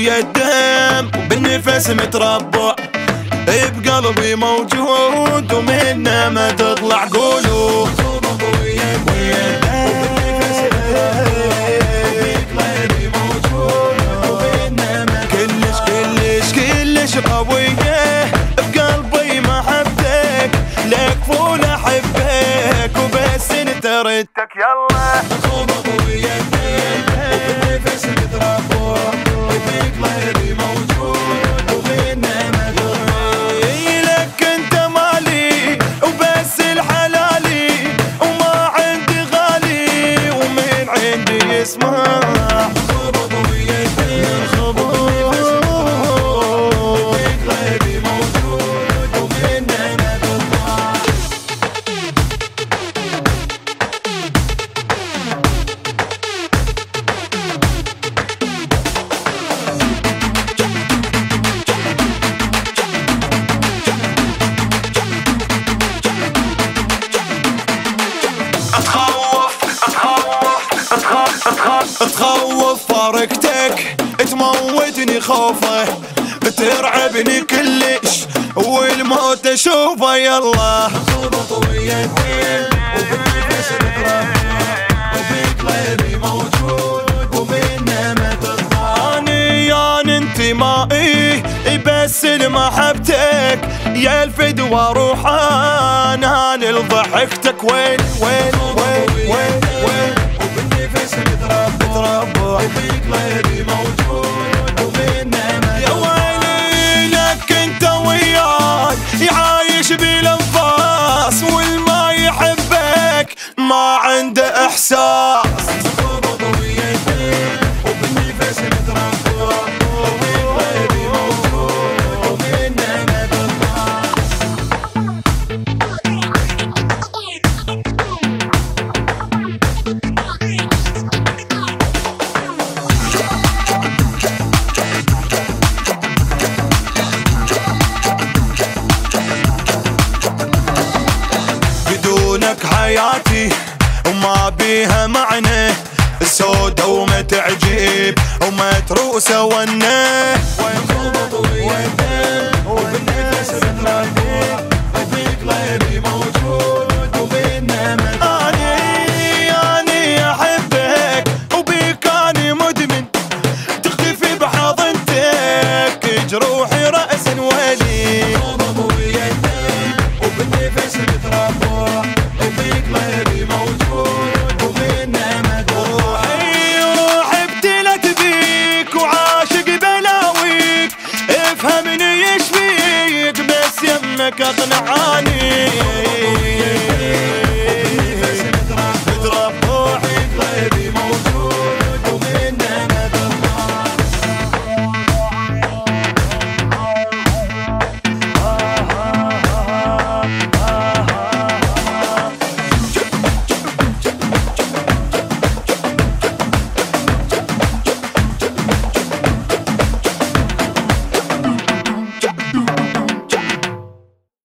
ويا الدم بالنفس متربع، بقلبي موجود ومنه ما تطلع. قولوا ويا الدم بالنفس بقلبي موجود ومنه ما كلش قوية بقلبي محبتك، لك فول احبك وبس انت ردتك. يلا صوبك ويا الدم بالنفس متربع، بقلبي موجود ومنه ما تطلع. لك انت مالي وبس الحلالي، وما عندي غالي ومن عندي يسمع. تخوف فارقتك تموتني خوفه، ترعبني كلش والموت اشوفه. يلا صوبك ويا الدم وبالنفس متربع، وبقلبي موجود ومنه ما تطلع. اني انتمائي بس لمحبتك، يا الفدوى روحانا لضحكتك. وين وين وين وين وين وبالنفس متربع، وبقلبي موجود ومنه ما. يا ويلي لك انت وياي عايش بالانفاس، والما يحبك ما عنده احساس. بدونك حياتي وما بيها معنى، سودة وما تعجب ومتروسة ونه. وبالنفس متربع، بقلبي موجود ومنه ما. اني احبك وبيك اني مدمن، تختفي بحضنتك جروحي رأس ولي. وبالنفس متربع، بقلبي موجود ومنه ما تروح. روحي ابتلت بيك وعاشق بلاويك، افهمني يشفيك بس يمك اقنعاني. متربع، بقلبي موجود